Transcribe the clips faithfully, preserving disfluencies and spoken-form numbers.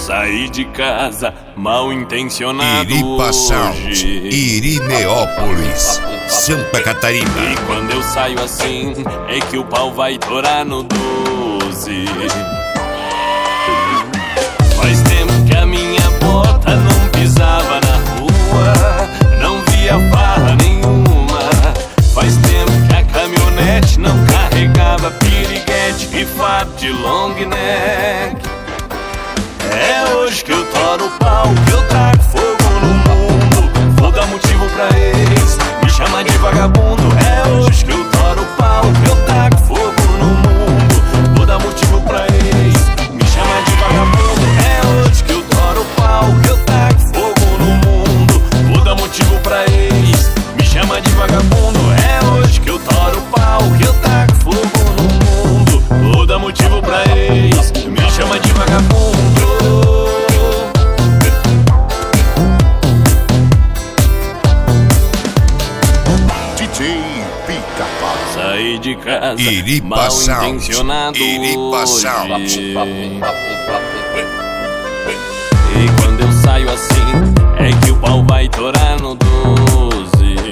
Saí de casa mal intencionado Iripa Sound, Irineópolis, Santa Catarina. E quando eu saio assim, é que o pau vai torar no doze. Faz tempo que a minha bota não pisava na rua, não via farra nenhuma. Faz tempo que a caminhonete não carregava piriguete e fato de long neck. É hoje que eu toro o pau, que eu taco fogo no mundo. Vou dar motivo pra eles me chamar de vagabundo. É hoje que eu toro o pau, que eu taco fogo no mundo. Vou dar motivo pra eles me chamar de vagabundo. É hoje que eu toro o pau, que eu taco fogo no mundo. Vou dar motivo pra eles me chamar de vagabundo. É hoje que eu toro o pau, que eu taco fogo no mundo. Vou dar motivo pra eles me chamar de vagabundo. Saí de casa Iripa mal Sound, intencionado Iripa Sound. hoje. E quando eu saio assim, é que o pau vai torar no doze.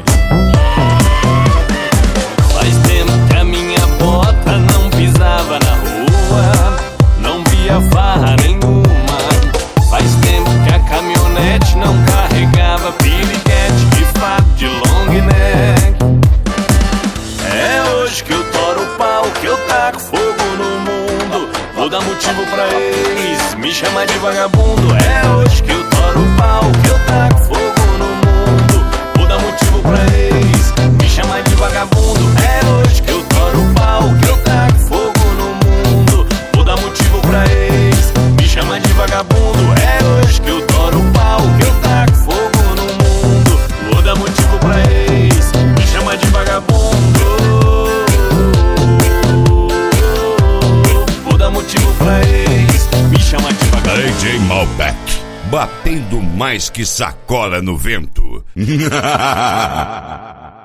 Faz tempo que a minha bota não pisava na rua, não via farra nenhuma. Faz tempo que a caminhonete não carregava piriguete e fato de long neck. É hoje que eu toro o pau, que eu taco fogo no mundo. Vou dar motivo pra eles me chamar de vagabundo. É hoje que eu toro o pau, que eu taco fogo no mundo. Vou dar motivo pra eles me chamar de vagabundo. É hoje que eu toro o pau, que eu taco fogo no mundo. Vou dar motivo pra eles me chamar de vagabundo. É hoje que eu toro o pau, que eu taco fogo no mundo. Vou dar motivo pra eles me chamar de vagabundo. Vou dar motivo pra eles me chamar de vagabundo. D J Malbec, batendo mais que sacola no vento.